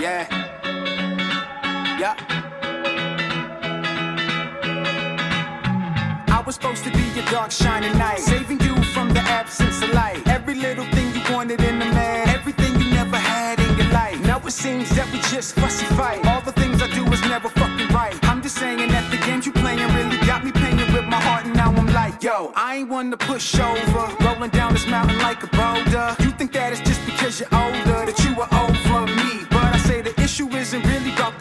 Yeah. Yeah. I was supposed to be your dark shining light, saving you from the absence of light. Every little thing you wanted in a man, everything you never had in your life. Now it seems that we just fussy fight. All the things I do is never fucking right. I'm just saying that the games you playing really got me paying with my heart, and now I'm like, yo, I ain't one to push over, rolling down this mountain like a boulder. You think that it's just because you're older that you were over me, but I say the issue isn't really about the